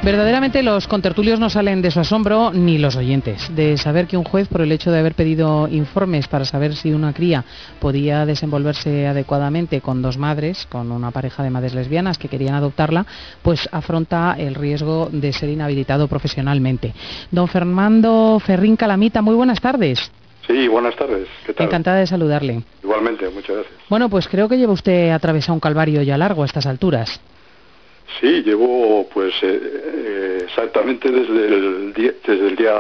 Verdaderamente los contertulios no salen de su asombro, ni los oyentes, de saber que un juez, por el hecho de haber pedido informes para saber si una cría podía desenvolverse adecuadamente con dos madres, con una pareja de madres lesbianas que querían adoptarla, pues afronta el riesgo de ser inhabilitado profesionalmente. Don Fernando Ferrín Calamita, muy buenas tardes. Sí, buenas tardes. ¿Qué tal? Encantada de saludarle. Igualmente, muchas gracias. Bueno, pues creo que lleva usted atravesado un calvario ya largo a estas alturas. Sí, llevo pues exactamente desde el día